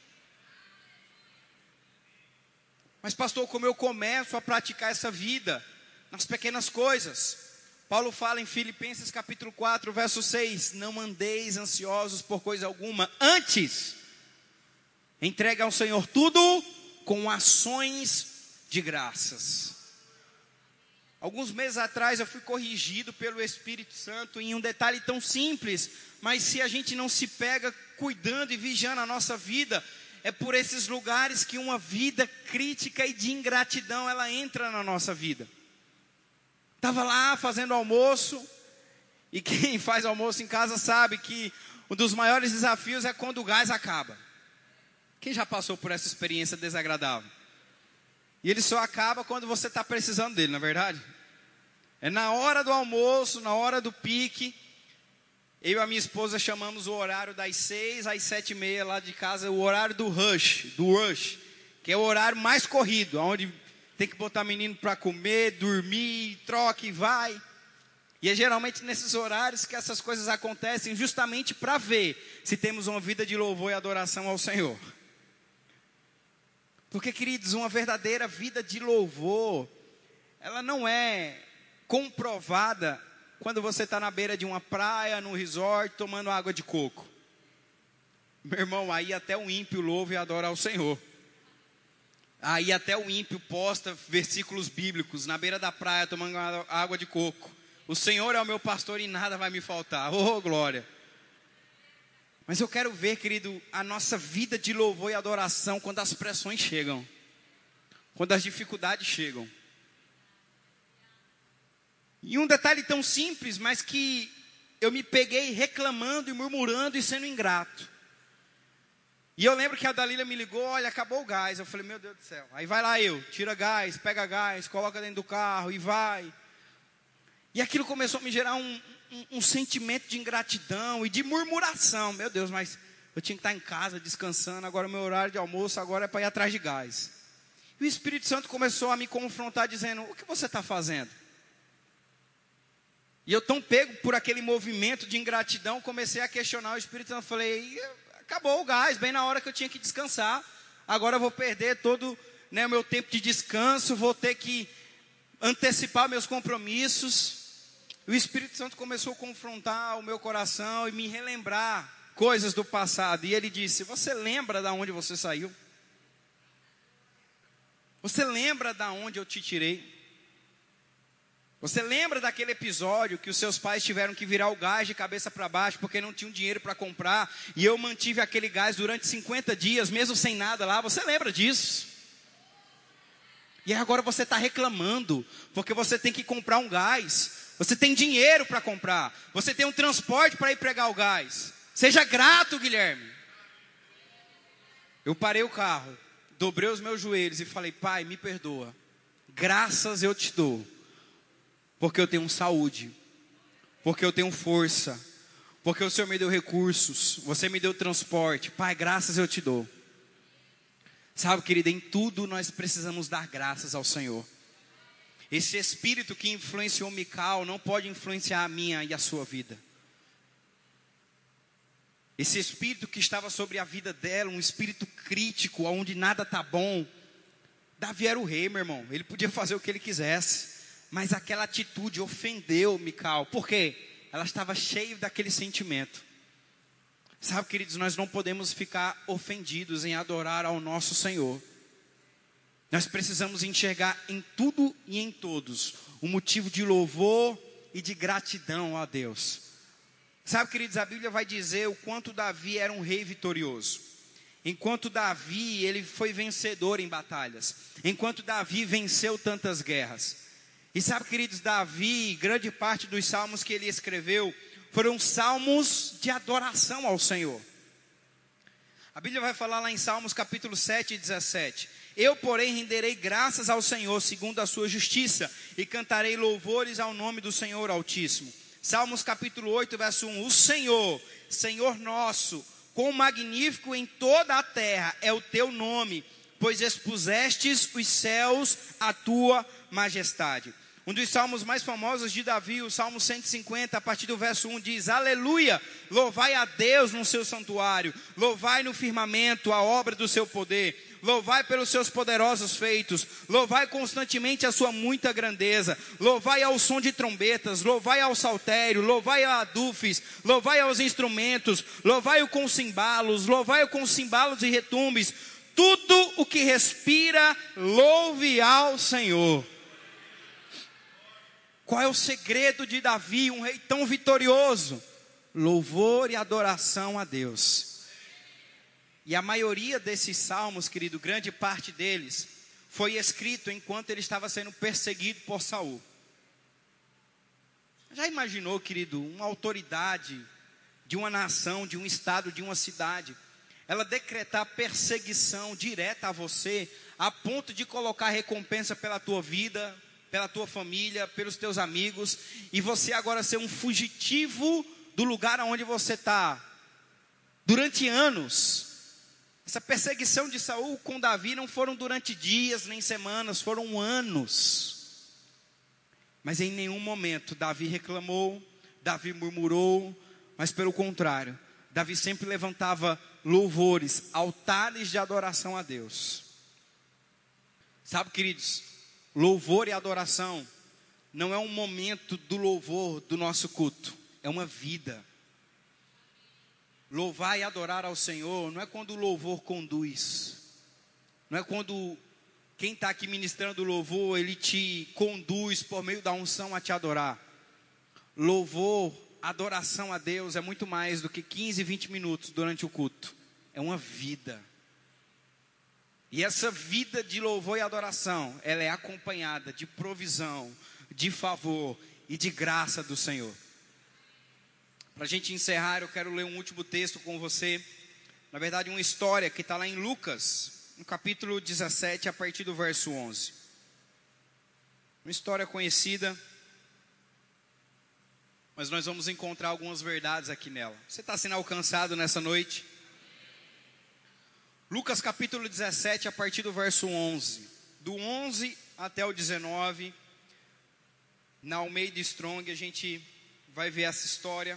Mas pastor, como eu começo a praticar essa vida? Nas pequenas coisas. Paulo fala em Filipenses capítulo 4, verso 6. Não andeis ansiosos por coisa alguma. Antes, entregue ao Senhor tudo com ações de graças. Alguns meses atrás eu fui corrigido pelo Espírito Santo em um detalhe tão simples. Mas se a gente não se pega cuidando e vigiando a nossa vida, é por esses lugares que uma vida crítica e de ingratidão, ela entra na nossa vida. Estava lá fazendo almoço, e quem faz almoço em casa sabe que um dos maiores desafios é quando o gás acaba. Quem já passou por essa experiência desagradável? E ele só acaba quando você está precisando dele, não é verdade? É na hora do almoço, na hora do pique. eu e a minha esposa chamamos o horário das 6 às 7h30 lá de casa, o horário do rush, que é o horário mais corrido, onde tem que botar menino para comer, dormir, troca e vai. E é geralmente nesses horários que essas coisas acontecem, justamente para ver se temos uma vida de louvor e adoração ao Senhor. Porque, queridos, uma verdadeira vida de louvor, ela não é comprovada quando você está na beira de uma praia, num resort, tomando água de coco. Meu irmão, aí até o ímpio louva e adora ao Senhor. Aí até o ímpio posta versículos bíblicos na beira da praia, tomando água de coco. O Senhor é o meu pastor e nada vai me faltar. Oh, glória. Mas eu quero ver, querido, a nossa vida de louvor e adoração quando as pressões chegam. Quando as dificuldades chegam. E um detalhe tão simples, mas que eu me peguei reclamando e murmurando e sendo ingrato. E eu lembro que a Dalila me ligou, olha, acabou o gás. Eu falei, meu Deus do céu. Aí vai lá tira gás, pega gás, coloca dentro do carro e vai. E aquilo começou a me gerar um sentimento de ingratidão e de murmuração. Meu Deus, mas eu tinha que estar em casa descansando, agora o meu horário de almoço agora é para ir atrás de gás. E o Espírito Santo começou a me confrontar dizendo, o que você está fazendo? E eu tão pego por aquele movimento de ingratidão, comecei a questionar o Espírito Santo. Falei, acabou o gás, bem na hora que eu tinha que descansar. Agora eu vou perder todo o meu tempo de descanso, vou ter que antecipar meus compromissos. O Espírito Santo começou a confrontar o meu coração e me relembrar coisas do passado. E ele disse, você lembra de onde você saiu? Você lembra de onde eu te tirei? Você lembra daquele episódio que os seus pais tiveram que virar o gás de cabeça para baixo porque não tinham dinheiro para comprar e eu mantive aquele gás durante 50 dias, mesmo sem nada lá? Você lembra disso? E agora você está reclamando porque você tem que comprar um gás. Você tem dinheiro para comprar. Você tem um transporte para ir pregar o gás. Seja grato, Guilherme. Eu parei o carro, dobrei os meus joelhos e falei, Pai, me perdoa. Graças eu te dou. Porque eu tenho saúde, porque eu tenho força, porque o Senhor me deu recursos, você me deu transporte. Pai, graças eu te dou. Sabe, querida, em tudo nós precisamos dar graças ao Senhor. Esse espírito que influenciou Mical não pode influenciar a minha e a sua vida. Esse espírito que estava sobre a vida dela, um espírito crítico, onde nada está bom. Davi era o rei, meu irmão, ele podia fazer o que ele quisesse. Mas aquela atitude ofendeu Mical. Por quê? Ela estava cheia daquele sentimento. Sabe, queridos, nós não podemos ficar ofendidos em adorar ao nosso Senhor. Nós precisamos enxergar em tudo e em todos um motivo de louvor e de gratidão a Deus. Sabe, queridos, a Bíblia vai dizer o quanto Davi era um rei vitorioso. Enquanto Davi, ele foi vencedor em batalhas. Enquanto Davi venceu tantas guerras. E sabe, queridos, Davi, grande parte dos salmos que ele escreveu foram salmos de adoração ao Senhor. A Bíblia vai falar lá em Salmos capítulo 7 e 17. Eu, porém, renderei graças ao Senhor segundo a sua justiça e cantarei louvores ao nome do Senhor Altíssimo. Salmos capítulo 8, verso 1. O Senhor, Senhor nosso, quão magnífico em toda a terra é o teu nome, pois expusestes os céus à tua majestade. Um dos salmos mais famosos de Davi, o Salmo 150, a partir do verso 1, diz: Aleluia, louvai a Deus no seu santuário, louvai no firmamento a obra do seu poder, louvai pelos seus poderosos feitos, louvai constantemente a sua muita grandeza, louvai ao som de trombetas, louvai ao saltério, louvai a adufes, louvai aos instrumentos, louvai-o com cimbalos, louvai-o com cimbalos e retumbes, tudo o que respira, louve ao Senhor. Qual é o segredo de Davi, um rei tão vitorioso? Louvor e adoração a Deus. E a maioria desses salmos, querido, grande parte deles, foi escrito enquanto ele estava sendo perseguido por Saul. Já imaginou, querido, uma autoridade de uma nação, de um estado, de uma cidade, ela decretar perseguição direta a você, a ponto de colocar recompensa pela tua vida, pela tua família, pelos teus amigos, e você agora ser um fugitivo do lugar onde você está durante anos. Essa perseguição de Saul com Davi não foram durante dias nem semanas, foram anos. Mas em nenhum momento Davi reclamou, Davi murmurou, mas pelo contrário, Davi sempre levantava louvores, altares de adoração a Deus. Sabe, queridos, louvor e adoração não é um momento do louvor do nosso culto, é uma vida. Louvar e adorar ao Senhor não é quando o louvor conduz, não é quando quem está aqui ministrando o louvor, ele te conduz por meio da unção a te adorar. Louvor, adoração a Deus é muito mais do que 15, 20 minutos durante o culto, é uma vida. E essa vida de louvor e adoração, ela é acompanhada de provisão, de favor e de graça do Senhor. Para a gente encerrar, eu quero ler um último texto com você. Na verdade, uma história que está lá em Lucas, no capítulo 17, a partir do verso 11. Uma história conhecida, mas nós vamos encontrar algumas verdades aqui nela. Você está sendo alcançado nessa noite? Lucas capítulo 17, a partir do verso 11. Do 11 até o 19, na Almeida Strong, a gente vai ver essa história.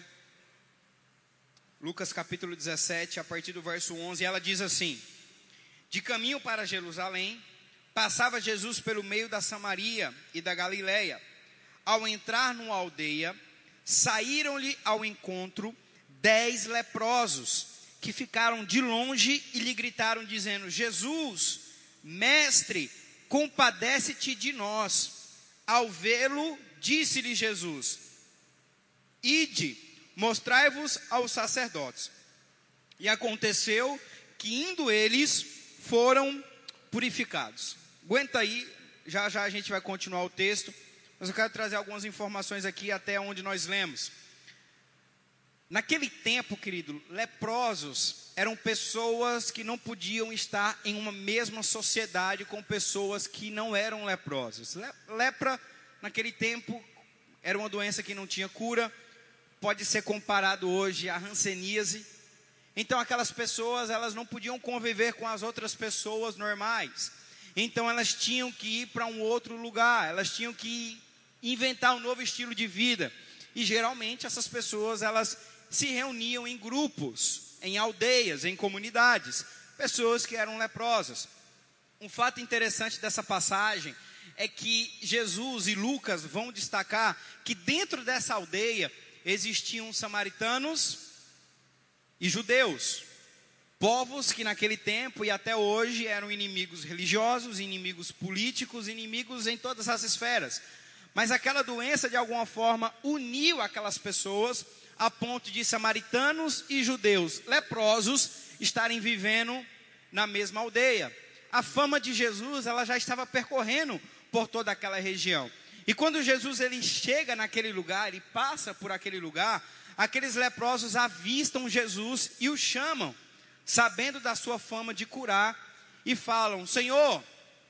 Lucas capítulo 17, a partir do verso 11, ela diz assim: de caminho para Jerusalém, passava Jesus pelo meio da Samaria e da Galileia. Ao entrar numa aldeia, saíram-lhe ao encontro 10 leprosos, que ficaram de longe e lhe gritaram dizendo: Jesus, mestre, compadece-te de nós. Ao vê-lo, disse-lhe Jesus: ide, mostrai-vos aos sacerdotes. E aconteceu que indo eles, foram purificados. Aguenta aí, já já a gente vai continuar o texto, mas eu quero trazer algumas informações aqui até onde nós lemos. Naquele tempo, querido, leprosos eram pessoas que não podiam estar em uma mesma sociedade com pessoas que não eram leprosos. Lepra, naquele tempo, era uma doença que não tinha cura. Pode ser comparado hoje à hanseníase. Então aquelas pessoas, elas não podiam conviver com as outras pessoas normais. Então elas tinham que ir para um outro lugar, elas tinham que inventar um novo estilo de vida. E geralmente essas pessoas, elas se reuniam em grupos, em aldeias, em comunidades. Pessoas que eram leprosas. Um fato interessante dessa passagem é que Jesus e Lucas vão destacar que dentro dessa aldeia existiam samaritanos e judeus, povos que naquele tempo e até hoje eram inimigos religiosos, inimigos políticos, inimigos em todas as esferas. Mas aquela doença de alguma forma uniu aquelas pessoas a ponto de samaritanos e judeus leprosos estarem vivendo na mesma aldeia. A fama de Jesus, ela já estava percorrendo por toda aquela região. E quando Jesus ele chega naquele lugar, ele passa por aquele lugar, aqueles leprosos avistam Jesus e o chamam, sabendo da sua fama de curar, e falam: Senhor,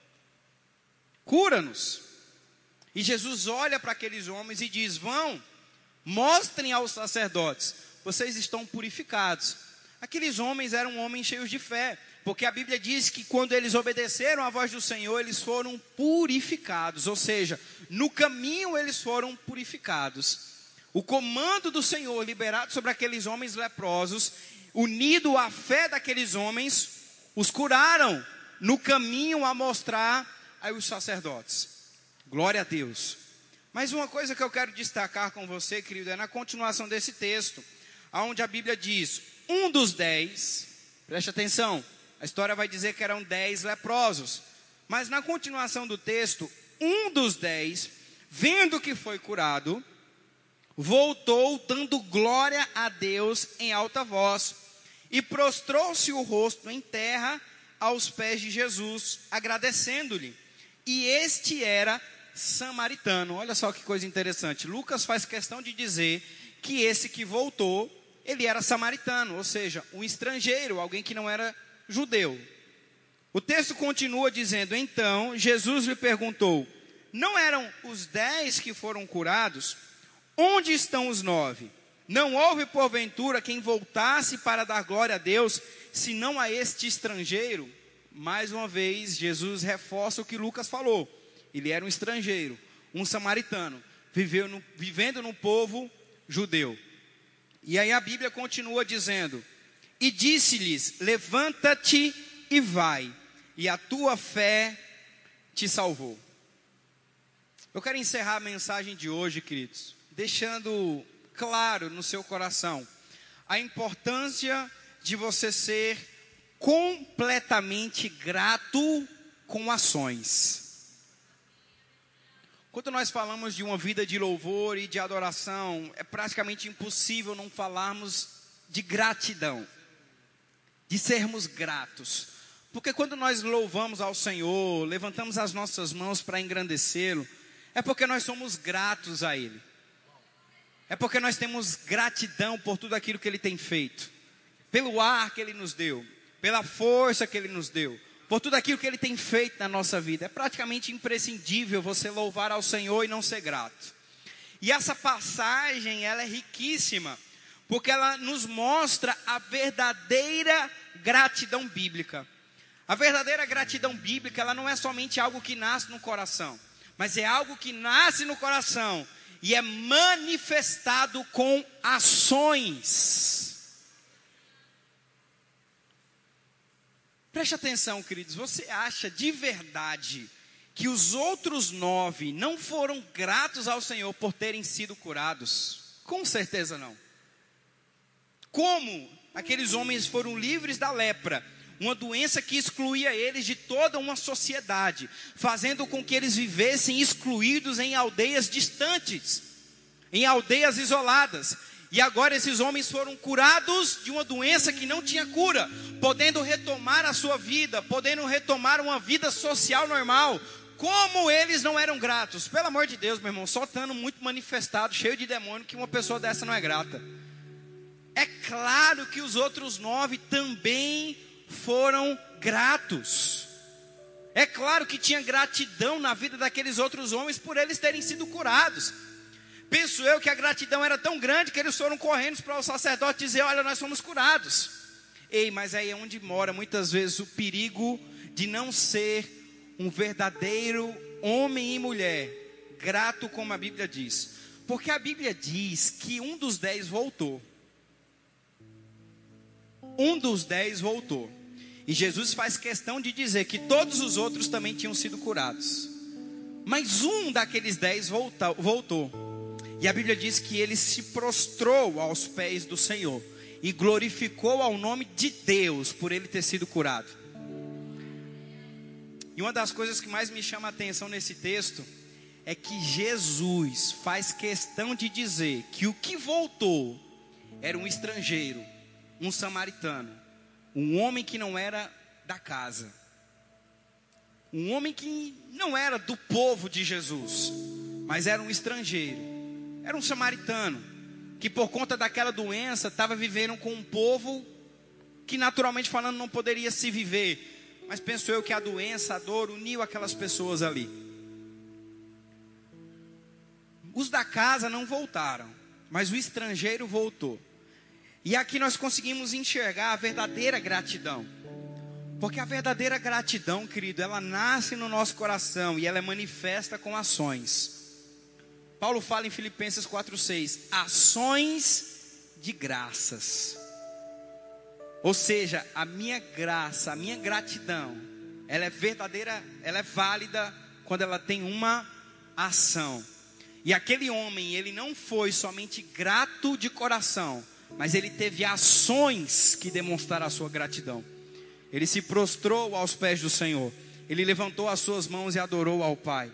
cura-nos. E Jesus olha para aqueles homens e diz: vão, mostrem aos sacerdotes, vocês estão purificados. Aqueles homens eram homens cheios de fé, porque a Bíblia diz que quando eles obedeceram à voz do Senhor, eles foram purificados, ou seja, no caminho eles foram purificados. O comando do Senhor liberado sobre aqueles homens leprosos, unido à fé daqueles homens, os curaram no caminho a mostrar aos sacerdotes. Glória a Deus. Mas uma coisa que eu quero destacar com você, querido, é na continuação desse texto, onde a Bíblia diz: um dos 10, preste atenção, a história vai dizer que eram 10 leprosos, mas na continuação do texto, um dos 10, vendo que foi curado, voltou dando glória a Deus em alta voz, e prostrou-se o rosto em terra aos pés de Jesus, agradecendo-lhe. E este era samaritano. Olha só que coisa interessante. Lucas faz questão de dizer que esse que voltou, ele era samaritano, ou seja, um estrangeiro, alguém que não era judeu. O texto continua dizendo: então Jesus lhe perguntou: não eram os 10 que foram curados? Onde estão os 9? Não houve porventura quem voltasse para dar glória a Deus, senão a este estrangeiro. Mais uma vez, Jesus reforça o que Lucas falou. Ele era um estrangeiro, um samaritano, vivendo no povo judeu. E aí a Bíblia continua dizendo: e disse-lhes: levanta-te e vai, e a tua fé te salvou. Eu quero encerrar a mensagem de hoje, queridos, deixando claro no seu coração a importância de você ser completamente grato com ações. Quando nós falamos de uma vida de louvor e de adoração, é praticamente impossível não falarmos de gratidão, de sermos gratos. Porque quando nós louvamos ao Senhor, levantamos as nossas mãos para engrandecê-lo, é porque nós somos gratos a Ele. É porque nós temos gratidão por tudo aquilo que Ele tem feito. Pelo ar que Ele nos deu, pela força que Ele nos deu, por tudo aquilo que Ele tem feito na nossa vida. É praticamente imprescindível você louvar ao Senhor e não ser grato. E essa passagem, ela é riquíssima, porque ela nos mostra a verdadeira gratidão bíblica. A verdadeira gratidão bíblica, ela não é somente algo que nasce no coração, mas é algo que nasce no coração e é manifestado com ações. Preste atenção, queridos, você acha de verdade que os outros 9 não foram gratos ao Senhor por terem sido curados? Com certeza não. Como aqueles homens foram livres da lepra, uma doença que excluía eles de toda uma sociedade, fazendo com que eles vivessem excluídos em aldeias distantes, em aldeias isoladas. E agora esses homens foram curados de uma doença que não tinha cura, podendo retomar a sua vida, podendo retomar uma vida social normal. Como eles não eram gratos? Pelo amor de Deus, meu irmão, só estando muito manifestado, cheio de demônio, que uma pessoa dessa não é grata. É claro que os outros 9 também foram gratos. É claro que tinha gratidão na vida daqueles outros homens por eles terem sido curados. Penso eu que a gratidão era tão grande que eles foram correndo para o sacerdote dizer: olha, nós fomos curados. Ei, mas aí é onde mora muitas vezes o perigo de não ser um verdadeiro homem e mulher grato, como a Bíblia diz. Porque a Bíblia diz que um dos 10 voltou. Um dos 10 voltou. E Jesus faz questão de dizer que todos os outros também tinham sido curados. Mas um daqueles 10 voltou. E a Bíblia diz que ele se prostrou aos pés do Senhor e glorificou ao nome de Deus por ele ter sido curado. E uma das coisas que mais me chama a atenção nesse texto é que Jesus faz questão de dizer que o que voltou era um estrangeiro, um samaritano, um homem que não era da casa, um homem que não era do povo de Jesus, mas era um estrangeiro. Era um samaritano, que por conta daquela doença, estava vivendo com um povo que naturalmente falando não poderia se viver. Mas penso eu que a doença, a dor, uniu aquelas pessoas ali. Os da casa não voltaram, mas o estrangeiro voltou. E aqui nós conseguimos enxergar a verdadeira gratidão. Porque a verdadeira gratidão, querido, ela nasce no nosso coração e ela é manifesta com ações. Paulo fala em Filipenses 4:6, ações de graças. Ou seja, a minha graça, a minha gratidão, ela é verdadeira, ela é válida quando ela tem uma ação. E aquele homem, ele não foi somente grato de coração, mas ele teve ações que demonstraram a sua gratidão. Ele se prostrou aos pés do Senhor, ele levantou as suas mãos e adorou ao Pai.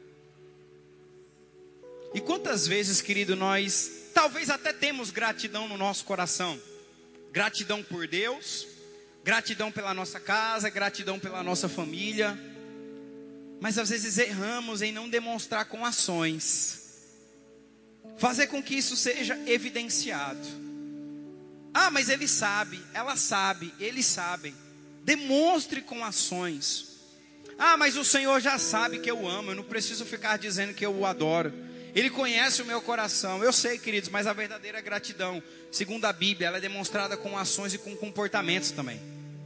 E quantas vezes, querido, nós talvez até temos gratidão no nosso coração. Gratidão por Deus, gratidão pela nossa casa, gratidão pela nossa família. Mas às vezes erramos em não demonstrar com ações. Fazer com que isso seja evidenciado. Ah, mas ele sabe, ela sabe, eles sabem. Demonstre com ações. Ah, mas o Senhor já sabe que eu amo, eu não preciso ficar dizendo que eu o adoro. Ele conhece o meu coração. Eu sei, queridos, mas a verdadeira gratidão, segundo a Bíblia, ela é demonstrada com ações e com comportamentos também.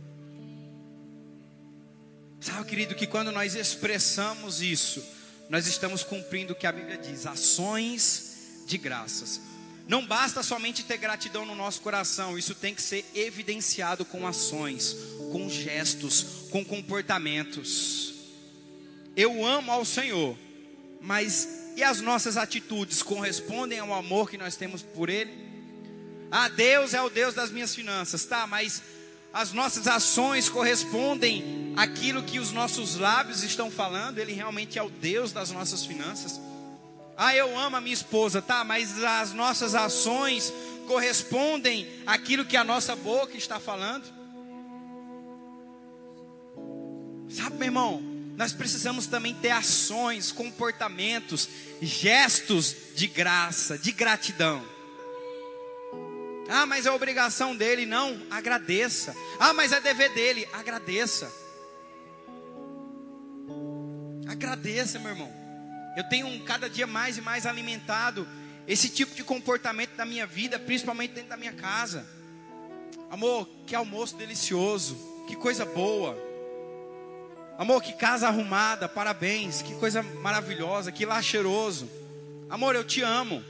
Sabe, querido, que quando nós expressamos isso, nós estamos cumprindo o que a Bíblia diz, ações de graças. Não basta somente ter gratidão no nosso coração, isso tem que ser evidenciado com ações, com gestos, com comportamentos. Eu amo ao Senhor, mas e as nossas atitudes correspondem ao amor que nós temos por Ele? Deus é o Deus das minhas finanças, tá, mas as nossas ações correspondem àquilo que os nossos lábios estão falando? Ele realmente é o Deus das nossas finanças? Eu amo a minha esposa, tá, mas as nossas ações correspondem àquilo que a nossa boca está falando? Sabe, meu irmão, nós precisamos também ter ações, comportamentos, gestos de graça, de gratidão. Mas é obrigação dele. Não, agradeça. Mas é dever dele, agradeça. Agradeça, meu irmão. Eu tenho cada dia mais e mais alimentado esse tipo de comportamento na minha vida, principalmente dentro da minha casa. Amor, que almoço delicioso, que coisa boa. Amor, que casa arrumada, parabéns, que coisa maravilhosa, que lar cheiroso. Amor, eu te amo.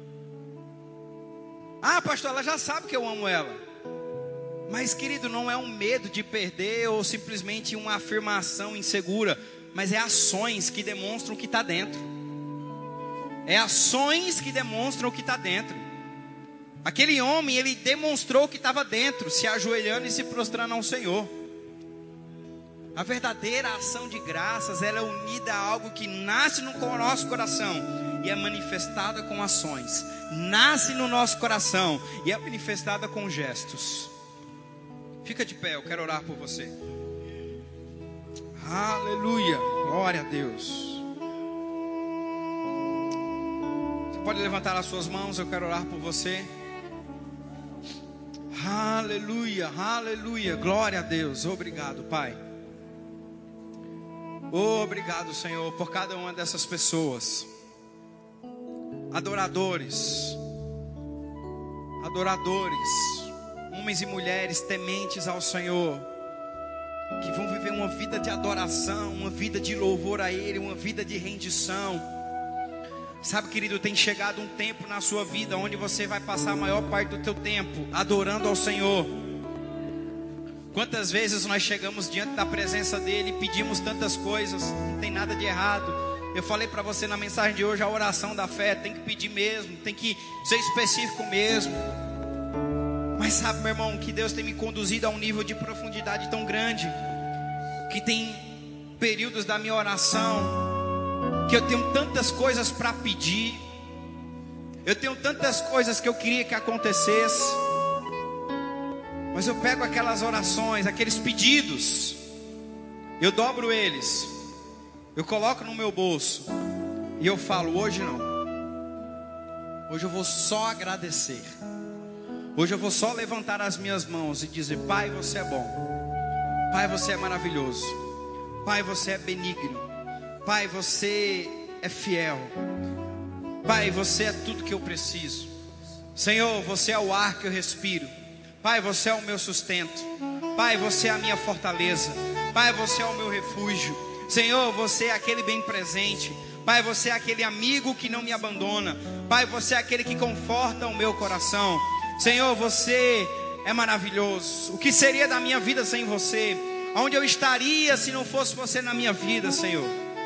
Pastor, ela já sabe que eu amo ela. Mas, querido, não é um medo de perder ou simplesmente uma afirmação insegura, mas é ações que demonstram o que está dentro. É ações que demonstram o que está dentro. Aquele homem, ele demonstrou o que estava dentro, se ajoelhando e se prostrando ao Senhor. A verdadeira ação de graças, ela é unida a algo que nasce no nosso coração e é manifestada com ações. Nasce no nosso coração e é manifestada com gestos. Fica de pé, eu quero orar por você. Aleluia, glória a Deus. Você pode levantar as suas mãos, eu quero orar por você. Aleluia, aleluia, glória a Deus. Obrigado, Pai. Obrigado, Senhor, por cada uma dessas pessoas, adoradores, homens e mulheres tementes ao Senhor, que vão viver uma vida de adoração, uma vida de louvor a Ele, uma vida de rendição. Sabe, querido, tem chegado um tempo na sua vida onde você vai passar a maior parte do teu tempo adorando ao Senhor. Quantas vezes nós chegamos diante da presença dEle e pedimos tantas coisas, não tem nada de errado. Eu falei para você na mensagem de hoje, a oração da fé, tem que pedir mesmo, tem que ser específico mesmo. Mas sabe, meu irmão, que Deus tem me conduzido a um nível de profundidade tão grande, que tem períodos da minha oração, que eu tenho tantas coisas para pedir, eu tenho tantas coisas que eu queria que acontecesse, mas eu pego aquelas orações, aqueles pedidos, eu dobro eles, eu coloco no meu bolso e eu falo: hoje não, hoje eu vou só agradecer, hoje eu vou só levantar as minhas mãos e dizer: Pai, você é bom, Pai, você é maravilhoso, Pai, você é benigno, Pai, você é fiel, Pai, você é tudo que eu preciso. Senhor, você é o ar que eu respiro. Pai, você é o meu sustento. Pai, você é a minha fortaleza. Pai, você é o meu refúgio. Senhor, você é aquele bem presente. Pai, você é aquele amigo que não me abandona. Pai, você é aquele que conforta o meu coração. Senhor, você é maravilhoso. O que seria da minha vida sem você? Onde eu estaria se não fosse você na minha vida, Senhor?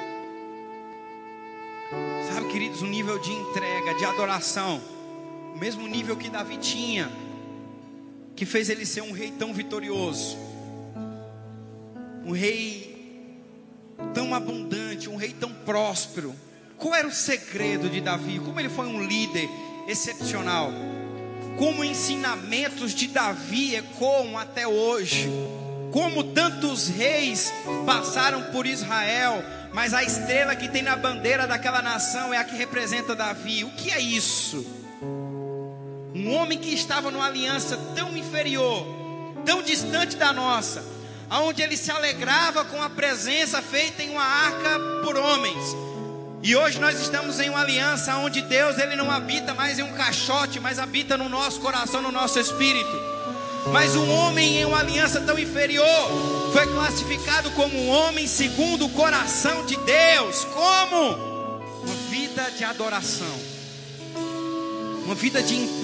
Sabe, queridos, um nível de entrega, de adoração, o mesmo nível que Davi tinha, que fez ele ser um rei tão vitorioso, um rei tão abundante, um rei tão próspero. Qual era o segredo de Davi? Como ele foi um líder excepcional? Como ensinamentos de Davi ecoam até hoje? Como tantos reis passaram por Israel, mas a estrela que tem na bandeira daquela nação é a que representa Davi. O que é isso? Um homem que estava numa aliança tão inferior, tão distante da nossa, onde ele se alegrava com a presença feita em uma arca por homens, E hoje nós estamos em uma aliança onde Deus, Ele não habita mais em um caixote, mas habita no nosso coração, no nosso espírito. Mas um homem em uma aliança tão inferior foi classificado como um homem segundo o coração de Deus. Como? Uma vida de adoração, uma vida de entrega.